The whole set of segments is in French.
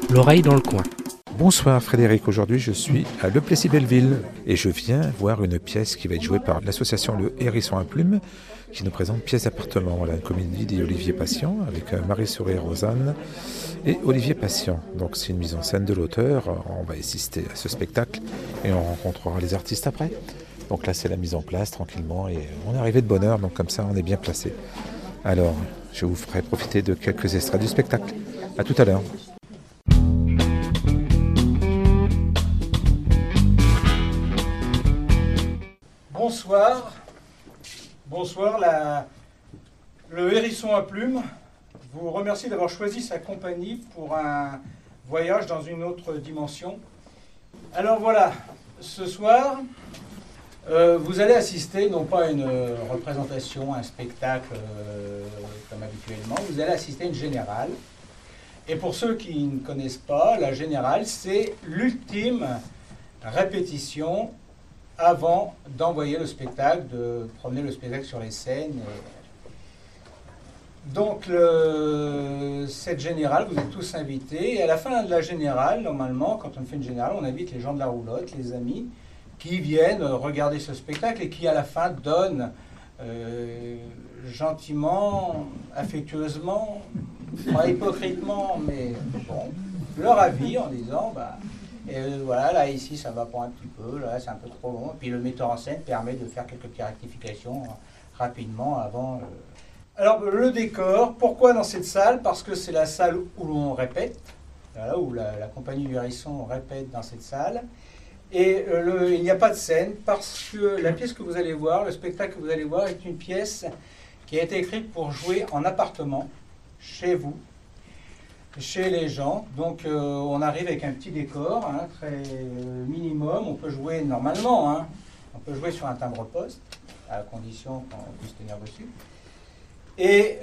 l'oreille dans le coin. Bonsoir Frédéric, aujourd'hui je suis à Le Plessis-Belleville et je viens voir une pièce qui va être jouée par l'association Le Hérisson à Plumes qui nous présente Pièce d'appartement. Voilà, une comédie d'Olivier Patient avec Marie-Souris Rosanne et Olivier Patient. Donc c'est une mise en scène de l'auteur, on va assister à ce spectacle et on rencontrera les artistes après. Donc là c'est la mise en place tranquillement et on est arrivé de bonne heure, donc comme ça on est bien placé. Alors je vous ferai profiter de quelques extraits du spectacle. À tout à l'heure. Bonsoir, le Hérisson à Plumes vous remercie d'avoir choisi sa compagnie pour un voyage dans une autre dimension. Alors voilà, ce soir, vous allez assister non pas à une représentation, un spectacle comme habituellement, vous allez assister à une générale. Et pour ceux qui ne connaissent pas, la générale, c'est l'ultime répétition avant d'envoyer le spectacle, de promener le spectacle sur les scènes. Donc, cette générale, vous êtes tous invités. Et à la fin de la générale, normalement, quand on fait une générale, on invite les gens de la roulotte, les amis, qui viennent regarder ce spectacle et qui, à la fin, donnent gentiment, affectueusement, pas hypocritement, mais bon, leur avis en disant... Et voilà, là, ici, ça va pas un petit peu, là, c'est un peu trop long. Et puis le metteur en scène permet de faire quelques petites rectifications rapidement avant. Alors, le décor, pourquoi dans cette salle? Parce que c'est la salle où l'on répète, voilà, où la compagnie du Hérisson répète dans cette salle. Et il n'y a pas de scène parce que la pièce que vous allez voir, le spectacle que vous allez voir, est une pièce qui a été écrite pour jouer en appartement, chez vous, chez les gens. Donc on arrive avec un petit décor, hein, très minimum. On peut jouer normalement, hein, on peut jouer sur un timbre-poste, à condition qu'on puisse tenir dessus. Et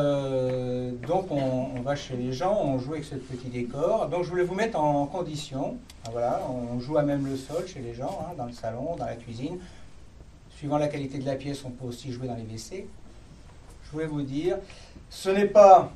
donc on va chez les gens, on joue avec ce petit décor. Donc je voulais vous mettre en condition. Voilà, on joue à même le sol chez les gens, hein, dans le salon, dans la cuisine. Suivant la qualité de la pièce, on peut aussi jouer dans les WC. Je voulais vous dire, ce n'est pas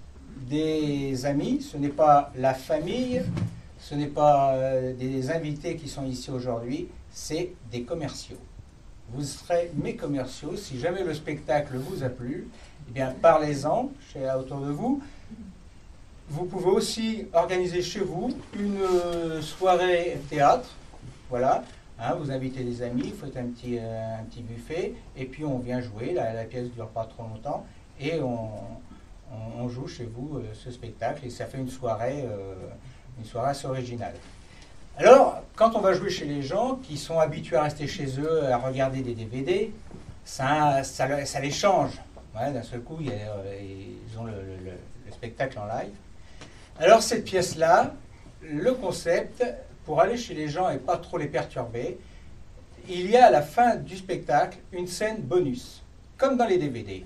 des amis, ce n'est pas la famille, ce n'est pas des invités qui sont ici aujourd'hui, c'est des commerciaux. Vous serez mes commerciaux. Si jamais le spectacle vous a plu, eh bien parlez-en autour de vous. Vous pouvez aussi organiser chez vous une soirée théâtre. Voilà, hein, vous invitez des amis, vous faites un petit buffet, et puis on vient jouer. La pièce ne dure pas trop longtemps, et on joue chez vous ce spectacle, et ça fait une soirée assez originale. Alors, quand on va jouer chez les gens qui sont habitués à rester chez eux, à regarder des DVD, ça les change. Ouais, d'un seul coup, ils ont le spectacle en live. Alors, cette pièce-là, le concept, pour aller chez les gens et pas trop les perturber, il y a à la fin du spectacle une scène bonus, comme dans les DVD.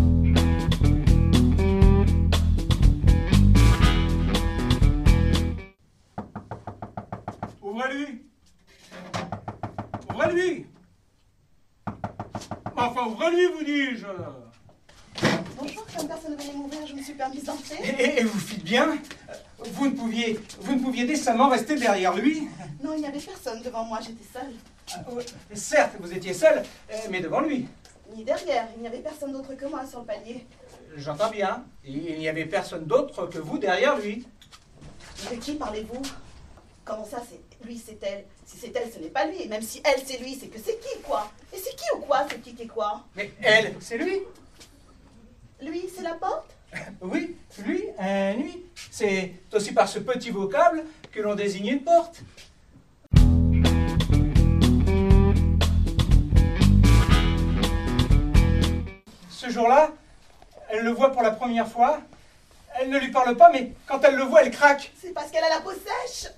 Ouvrez-lui! Ouvrez-lui! Enfin, ouvrez-lui, vous dis-je! Bonjour, comme personne ne venait m'ouvrir, je me suis permise d'entrer. Et vous faites bien? Vous ne pouviez décemment rester derrière lui? Non, il n'y avait personne devant moi, j'étais seule. Certes, vous étiez seul, mais devant lui. Ni derrière, il n'y avait personne d'autre que moi sur le palier. J'entends bien. Il n'y avait personne d'autre que vous derrière lui. De qui parlez-vous? Comment ça, c'est lui, c'est elle? Si c'est elle, ce n'est pas lui. Et même si elle, c'est lui, c'est que c'est qui, quoi? Et c'est qui ou quoi? C'est qui quoi? Mais elle, c'est lui. Lui, c'est la porte? Oui, lui, lui. C'est aussi par ce petit vocable que l'on désigne une porte. Ce jour-là, elle le voit pour la première fois. Elle ne lui parle pas, mais quand elle le voit, elle craque. C'est parce qu'elle a la peau sèche.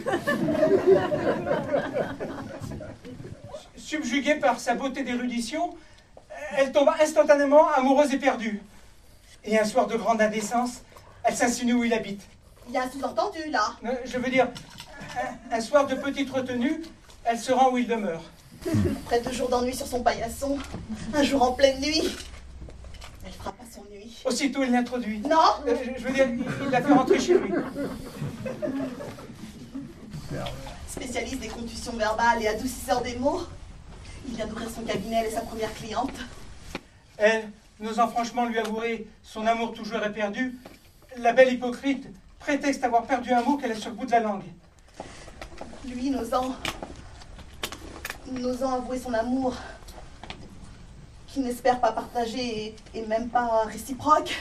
Subjuguée par sa beauté d'érudition, elle tombe instantanément amoureuse et perdue. Et un soir de grande indécence, elle s'insinue où il habite. Il y a un sous-entendu, là. Je veux dire, un soir de petite retenue, elle se rend où il demeure. Après 2 jours d'ennui sur son paillasson, un jour en pleine nuit, elle frappe à s'ennuie. Aussitôt, il l'introduit. Non. Je veux dire, il l'a fait rentrer chez lui. Spécialiste des contusions verbales et adoucisseur des mots. Il vient d'ouvrir son cabinet, elle est sa première cliente. Elle, n'osant franchement lui avouer son amour toujours éperdu, la belle hypocrite prétexte avoir perdu un mot qu'elle a sur le bout de la langue. Lui, n'osant avouer son amour, qu'il n'espère pas partager et même pas réciproque.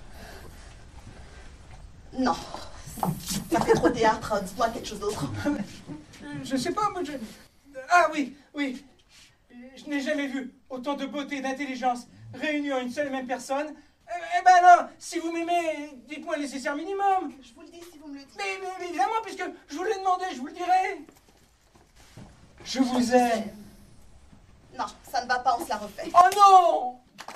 Non, ça fait trop théâtre, dis-moi quelque chose d'autre. Je sais pas, moi Ah oui, oui. Je n'ai jamais vu autant de beauté et d'intelligence réunies en une seule et même personne. Eh ben alors, si vous m'aimez, dites-moi le nécessaire minimum. Je vous le dis si vous me le dites. Mais évidemment, puisque je vous l'ai demandé, je vous le dirai. Je vous aime. Non, ça ne va pas, on se la refait. Oh non!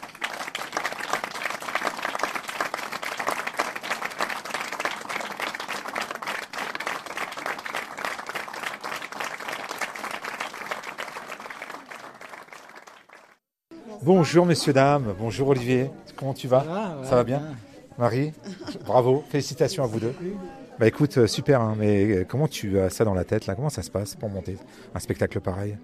Bonjour messieurs, dames, bonjour Olivier, comment tu vas? Ça va bien? Marie, bravo, félicitations à vous deux. Bah écoute, super, hein, mais comment tu as ça dans la tête là? Comment ça se passe pour monter un spectacle pareil?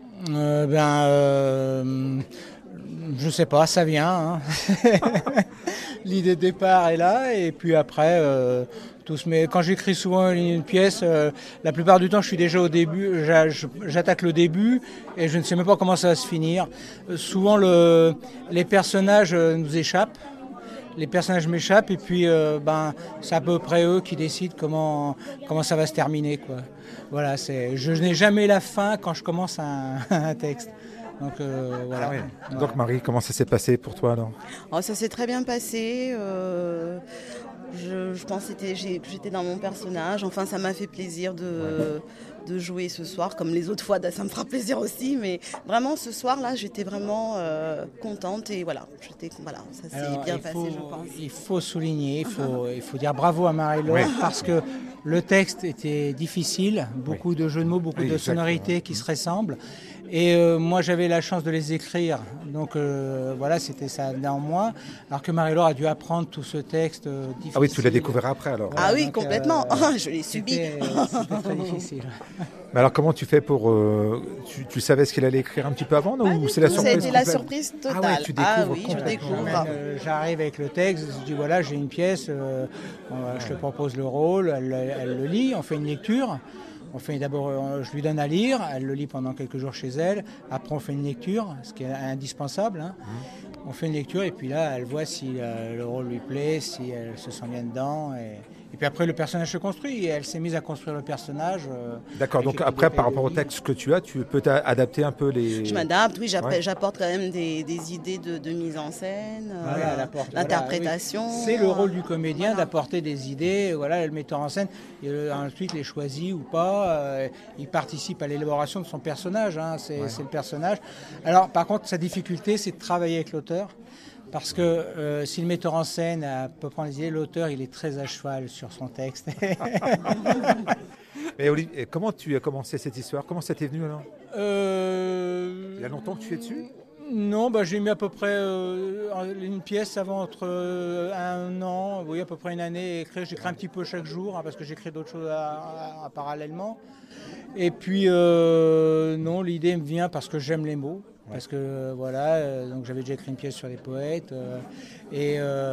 Je sais pas, ça vient. Hein. L'idée de départ est là, et puis après, quand j'écris souvent une pièce, la plupart du temps, je suis déjà au début, j'attaque le début, et je ne sais même pas comment ça va se finir. Souvent, les personnages nous échappent. Les personnages m'échappent, et puis c'est à peu près eux qui décident comment ça va se terminer, quoi. Voilà, je n'ai jamais la fin quand je commence un texte. Donc voilà. Ah oui. Donc Marie, comment ça s'est passé pour toi alors? Oh, ça s'est très bien passé. Je pense que j'étais dans mon personnage. Enfin, ça m'a fait plaisir de jouer ce soir, comme les autres fois. Ça me fera plaisir aussi, mais vraiment ce soir-là, j'étais vraiment contente, et voilà, ça s'est bien passé, je pense. Il faut souligner, il faut dire bravo à Marie-Laure, parce que le texte était difficile, beaucoup de jeux de mots, beaucoup de sonorités qui se ressemblent. Et moi, j'avais la chance de les écrire, donc voilà, c'était ça dans moi. Alors que Marie-Laure a dû apprendre tout ce texte difficile. Ah oui, tu l'as découvert après alors? Ah oui, donc, complètement, je l'ai subi. C'était très difficile. Mais alors comment tu fais pour... tu savais ce qu'il allait écrire un petit peu avant, non? Ou c'est la surprise? C'était la surprise totale. Ah ouais, tu découvres oui, je découvre. J'arrive avec le texte, je dis voilà, j'ai une pièce, je te propose le rôle, elle le lit, on fait une lecture. D'abord, je lui donne à lire, elle le lit pendant quelques jours chez elle. Après, on fait une lecture, ce qui est indispensable. Hein. On fait une lecture, et puis là, elle voit si le rôle lui plaît, si elle se sent bien dedans. Et puis après, le personnage se construit, et elle s'est mise à construire le personnage. D'accord, donc après, par rapport au texte que tu as, tu peux adapter un peu les... Je m'adapte, oui, j'apporte quand même des idées de mise en scène, d'interprétation. Voilà, c'est le rôle du comédien d'apporter des idées, voilà, le metteur en scène, et ensuite les choisit ou pas, il participe à l'élaboration de son personnage, hein, c'est le personnage. Alors par contre, sa difficulté, c'est de travailler avec l'auteur. Parce que si le metteur en scène peut prendre les idées, l'auteur, il est très à cheval sur son texte. Mais Olivier, comment tu as commencé cette histoire? Comment ça t'est venu alors? Il y a longtemps que tu es dessus? Non, j'ai mis à peu près une pièce avant entre un an, oui, à peu près une année à écrire. J'écris un petit peu chaque jour, hein, parce que j'écris d'autres choses parallèlement. Et puis, non, l'idée me vient parce que j'aime les mots. Parce que voilà, donc j'avais déjà écrit une pièce sur les poètes, et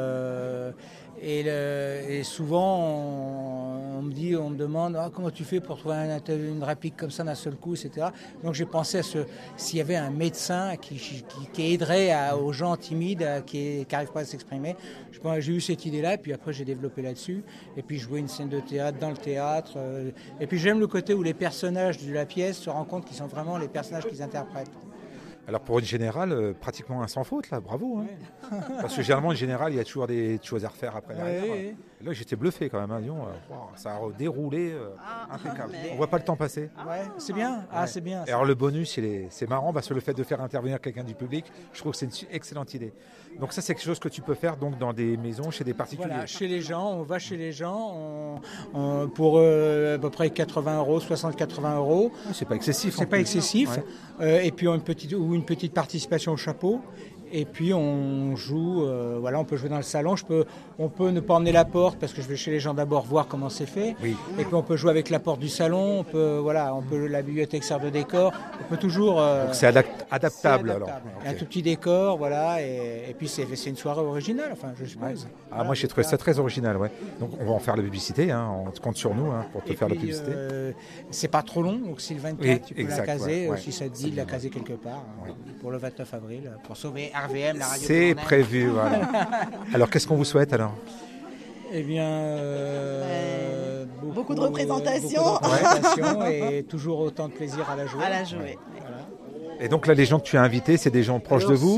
souvent on me demande comment tu fais pour trouver une réplique comme ça d'un seul coup, etc. Donc j'ai pensé à s'il y avait un médecin qui aiderait aux gens timides qui n'arrivent pas à s'exprimer. J'ai eu cette idée-là, et puis après j'ai développé là-dessus, et puis jouer une scène de théâtre dans le théâtre, et puis j'aime le côté où les personnages de la pièce se rendent compte qu'ils sont vraiment les personnages qu'ils interprètent. Alors pour une générale, pratiquement un sans faute là, bravo. Hein. Parce que généralement une générale, il y a toujours des choses à refaire après derrière. Oui. Là j'étais bluffé quand même, hein, disons, ça a déroulé impeccable. Mais... On voit pas le temps passer. Ouais, c'est bien. Ah, c'est bien. Et alors le bonus, c'est marrant parce que le fait de faire intervenir quelqu'un du public, je trouve que c'est une excellente idée. Donc ça, c'est quelque chose que tu peux faire donc dans des maisons, chez des particuliers. Voilà, chez les gens, on va chez les gens pour à peu près 80 €, 60-80 €. C'est pas excessif. C'est pas excessif. Et puis une petite participation au chapeau. Et puis on joue, voilà, on peut jouer dans le salon. On peut ne pas emmener la porte parce que je vais chez les gens d'abord voir comment c'est fait. Oui. Et puis on peut jouer avec la porte du salon. La bibliothèque sert de décor. On peut toujours. Donc c'est adaptable alors. Un tout petit décor, voilà. Et puis c'est une soirée originale, enfin, je suppose. Ouais. Voilà, moi j'ai trouvé ça très original, ouais. Donc on va en faire la publicité, hein. On compte sur nous pour te faire la publicité. C'est pas trop long, donc si le 24 oui, tu peux exact, la caser, ouais. si ça te dit de la caser quelque part, pour le 29 avril, pour sauver RVM, la radio. C'est prévu, voilà. Alors qu'est-ce qu'on vous souhaite alors? Eh bien, beaucoup de représentations. Et toujours autant de plaisir à la jouer. Ouais. Voilà. Et donc là, les gens que tu as invités, c'est des gens proches de vous?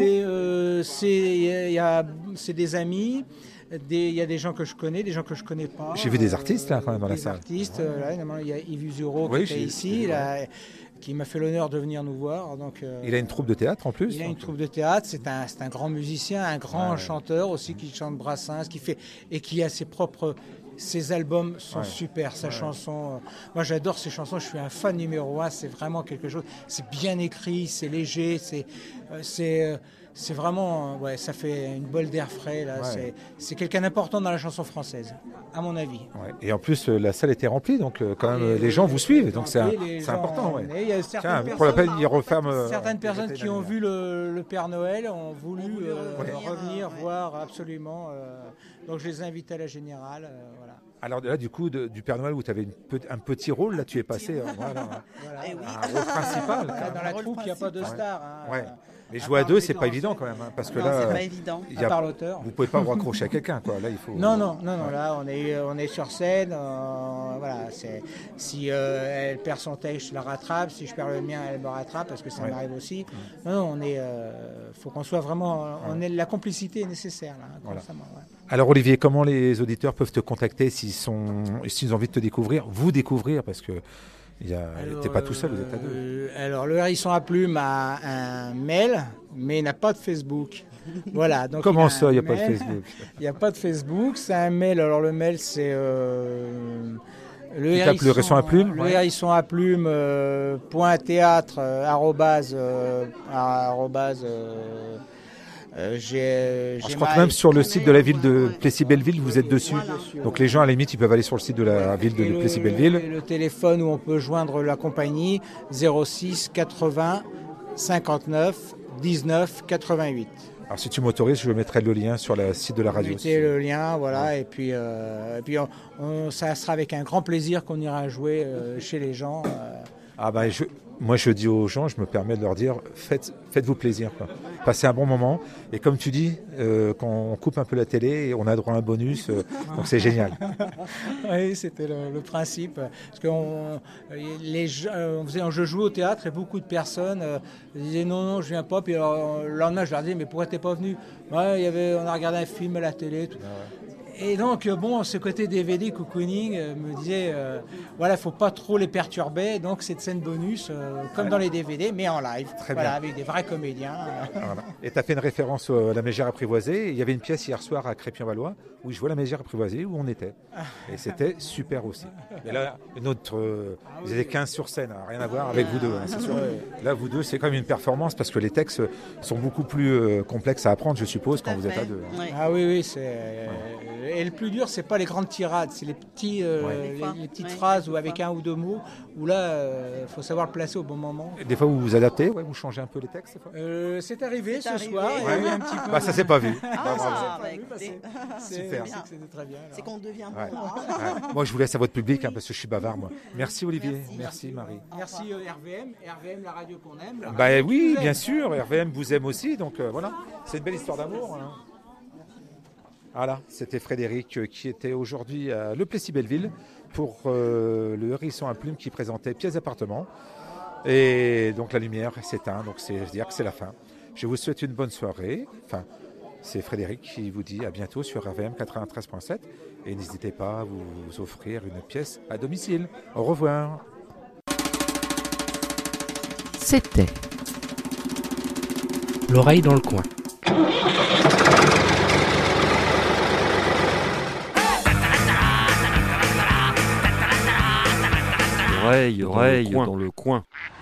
C'est des amis. Il y a des gens que je connais, des gens que je ne connais pas. J'ai vu des artistes là quand même dans la salle. Des artistes, il y a Yves Usureau qui était ici, qui m'a fait l'honneur de venir nous voir. Donc, il a une troupe de théâtre en plus? Il a une troupe de théâtre, c'est un grand musicien, un grand chanteur aussi qui chante Brassens, qui a ses albums sont super, sa chanson. Moi j'adore ses chansons, je suis un fan numéro 1, c'est vraiment quelque chose. C'est bien écrit, c'est léger, c'est vraiment, ça fait une bolle d'air frais. Là. Ouais. C'est quelqu'un d'important dans la chanson française, à mon avis. Ouais. Et en plus, la salle était remplie, donc quand même, les gens vous suivent, donc c'est important. Ouais. Il y a pour la peine, ils referment. Certaines personnes qui ont vu le Père Noël ont voulu revenir voir absolument. Donc je les invite à la Générale. Voilà. Alors là, du coup, du Père Noël, où tu avais un petit rôle, là, tu es passé un rôle principal. Dans la troupe, il n'y a pas de star. Mais jouer à deux, c'est pas évident quand même, parce que là, c'est pas évident. À part l'auteur. Vous pouvez pas vous raccrocher à quelqu'un, quoi. Là, il faut. Non. Là, on est sur scène. Voilà. Si elle perd son texte, je la rattrape. Si je perds le mien, elle me rattrape, parce que ça m'arrive aussi. Non, faut qu'on soit vraiment. La complicité est nécessaire là, constamment. Ouais. Alors Olivier, comment les auditeurs peuvent te contacter s'ils ont envie de te découvrir, vous découvrir, parce que t'es pas tout seul, vous êtes à deux. Alors le Hérisson à Plume a un mail, mais il n'a pas de Facebook. Voilà. Donc comment ça, il n'y a pas de Facebook? Il n'y a pas de Facebook, c'est un mail. Alors le mail, c'est le Hérisson à Plume. Le Hérisson à Plume .théâtre je crois que même sur le site de la ville de Plessis-Belleville, vous êtes dessus. Donc les gens, à la limite, ils peuvent aller sur le site de la ville de Plessis-Belleville. Et le téléphone où on peut joindre la compagnie, 06 80 59 19 88. Alors si tu m'autorises, je mettrai le lien sur le site de la radio. Mettez le lien, voilà, et puis ça sera avec un grand plaisir qu'on ira jouer chez les gens. Moi, je dis aux gens, je me permets de leur dire, faites-vous plaisir, quoi. Passez un bon moment. Et comme tu dis, quand on coupe un peu la télé, on a droit à un bonus, donc c'est génial. Oui, c'était le principe. Parce que je jouais au théâtre et beaucoup de personnes disaient non, je viens pas. Puis le lendemain, je leur disais, mais pourquoi t'es pas venu? On a regardé un film à la télé. Tout. Et donc, ce côté DVD cocooning me disait, faut pas trop les perturber. Donc, cette scène bonus, comme dans les DVD, mais en live. Très bien. Avec des vrais comédiens. Voilà. Et tu as fait une référence à La Mégère apprivoisée. Il y avait une pièce hier soir à Crépy-en-Valois où je vois La Mégère apprivoisée, où on était. Et c'était super aussi. Et là, vous étiez 15 sur scène, rien à voir avec vous deux, c'est sûr. Là, vous deux, c'est quand même une performance parce que les textes sont beaucoup plus complexes à apprendre, je suppose, quand vous êtes à deux. Oui. Ah oui, et le plus dur, c'est pas les grandes tirades, c'est les petites phrases ou avec un ou deux mots, où là, il faut savoir le placer au bon moment. Et des fois, vous vous adaptez, vous changez un peu les textes. C'est arrivé ce soir. Il y a eu un petit peu. Ça s'est pas vu. Super. C'était très bien. C'est qu'on devient bon. Moi, je vous laisse à votre public parce que je suis bavard, moi. Merci Olivier, merci Marie. Merci RVM, la radio qu'on aime. Oui, bien sûr, RVM vous aime aussi, donc voilà. C'est une belle histoire d'amour. Hein. Voilà, c'était Frédéric qui était aujourd'hui à Le Plessis-Belleville pour le Hérisson à Plume qui présentait pièces d'appartement. Et donc la lumière s'éteint, donc c'est-à-dire que c'est la fin. Je vous souhaite une bonne soirée. Enfin, c'est Frédéric qui vous dit à bientôt sur RVM 93.7 et n'hésitez pas à vous offrir une pièce à domicile. Au revoir. C'était l'oreille dans le coin. L'oreille dans le coin.